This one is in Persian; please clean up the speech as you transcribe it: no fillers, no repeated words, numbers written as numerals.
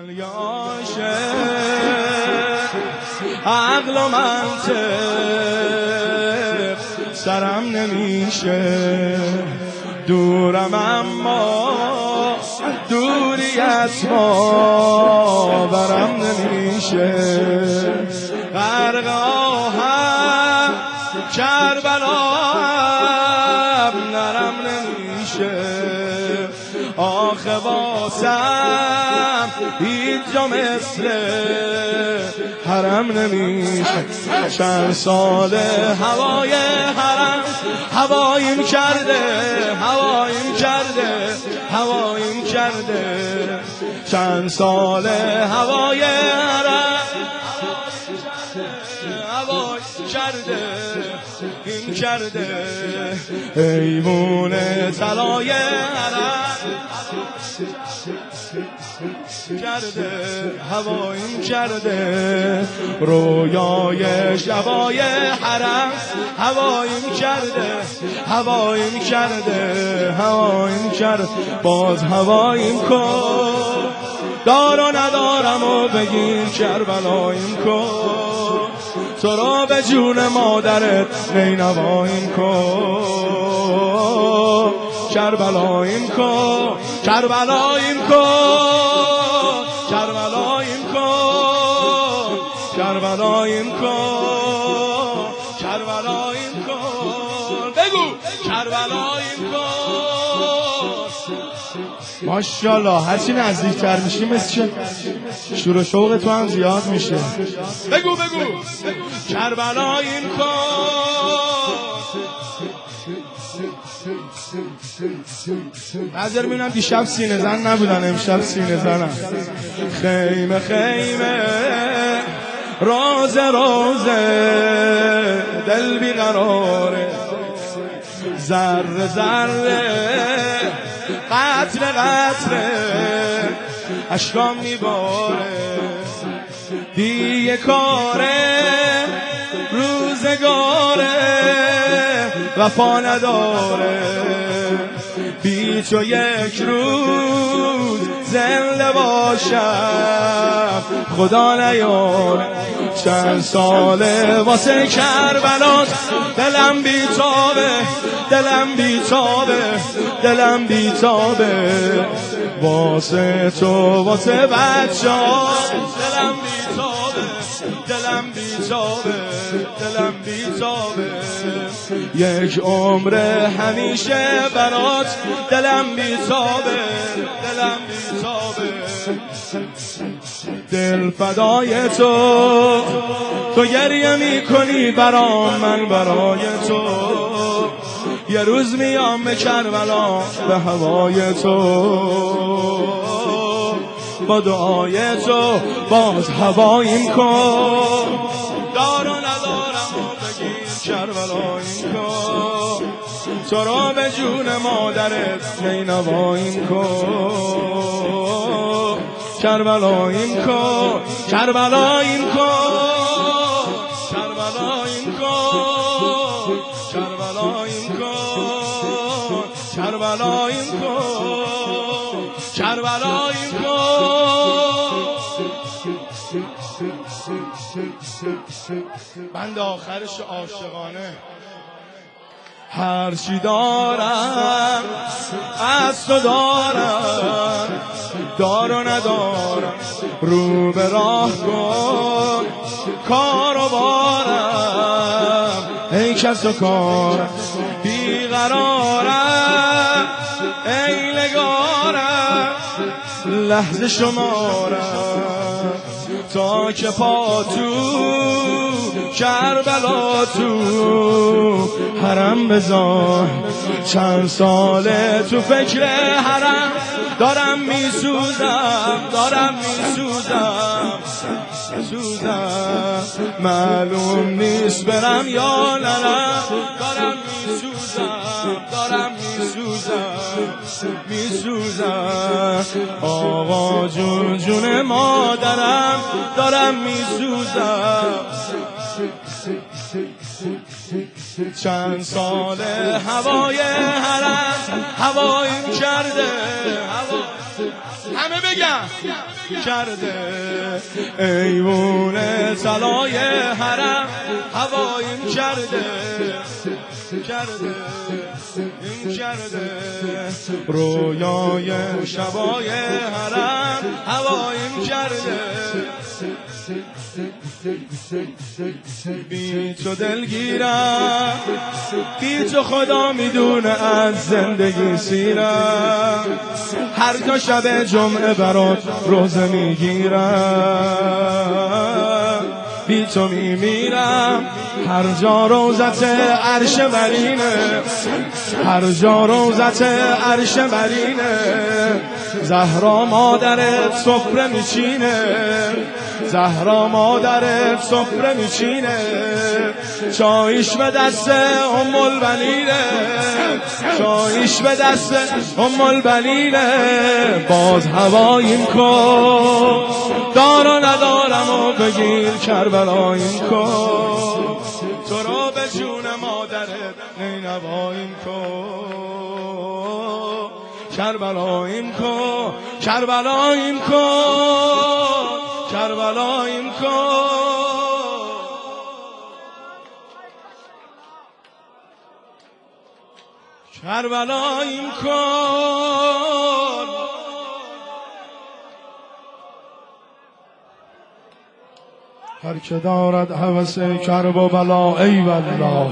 الیاشه عقل و منطق سرم نمیشه، دورم اما دوریت باورم نمیشه، غرق آهم کربلاام نرم نمیشه، آخه واسم هیچ جا مثل حرم نمیشه. چند سال هوای حرم هوایم کرده، هوایم کرده، هوایم کرده، چند سال هوای حرم هوای کرده، این کرده، ایوون طلای حرم کرده، هوایم کرده، رویای شبای حرم هوایم کرده، هوایم کرده، هوایم کرده، باز هوایم کن، دار و ندارم و بگیر کربلایم کن، تو را به جون مادرت نینواییم کن، کربلایم کن، کربلایم کن، کربلایم کن، کربلایم کن، کربلایم کن، بگو کربلایم کن. ماشاءالله هرچی نزدیکتر میشی مثل شور و شوق تو هم زیاد میشه. بگو بگو کربلایم کن. نظر میبینم دیشب سینه زن نبودن، امشب سینه زنم. خیمه خیمه روزه روزه دل بیقراره، ذره ذره قطره قطره اشکام میباره، دیگه کاره روزگاره وفا نداره، بی تو یک روز زنده باشم خدا نیاره، چند ساله واسه کربلات دلم بیتابه، دلم بیتابه، دلم بیتابه، واسه تو واسه بچه‌ها دلم بیتابه، دلم بیتابه، دلم بیتابه، یک عمر همیشه برات دلم بیتابه، دلم بیتابه، دل فدای تو، تو گریه میکنی برام من برای تو، یه روز میام به کربلا به هوای تو، با دعای تو باز هوایم کن، دار و ندارم و بگیر کربلایم کن، تو را به جون مادرت نینواییم کن، کربلایم کن، کربلایم کن، کربلایم کن، کربلایم کن، کربلایم کن، کربلایم کن. بند آخرش عاشقانه. هرچی دارم از تو دارم، دار و ندارم، رو به راه کن کار و بارم، ای کس و کارم، بیقرارم ای نگارم، لحظه شمارم تا که پا تو کربلا تو حرم بذار، چند ساله تو فکر حرم دارم میسوزم، دارم میسوزم، سوزم معلوم نیست برم یا نرم، دارم میسوزم، دارم میسوزم، میسوزم، آقا جون جون مادرم دارم میسوزم، چند سال هوای حرم هوایم کرده، همه بگم کرده ایوون طلای حرم هواییم کرده این کرده رویای شبای حرم هواییم کرده بی تو دلگیرم بی تو خدا میدونه از زندگی سیرم هر تا شب جمعه برات روزه میگیرم بی تو میمیرم هر جا روزت عرش برینه هر جا روزت عرش برینه زهرا مادرت سفره میچینه زهرا مادرت سفره میچینه چایش به دست البنینه چایش به دست البنینه باز هواییم کن دار و ندارم و بگیر کربلاییم کن تو رو به جون مادرت نینواییم کن کربلاییم کن کربلاییم کن کربلاییم کن کربلاییم کن هر که دارد هوس کرب و بلا ای والله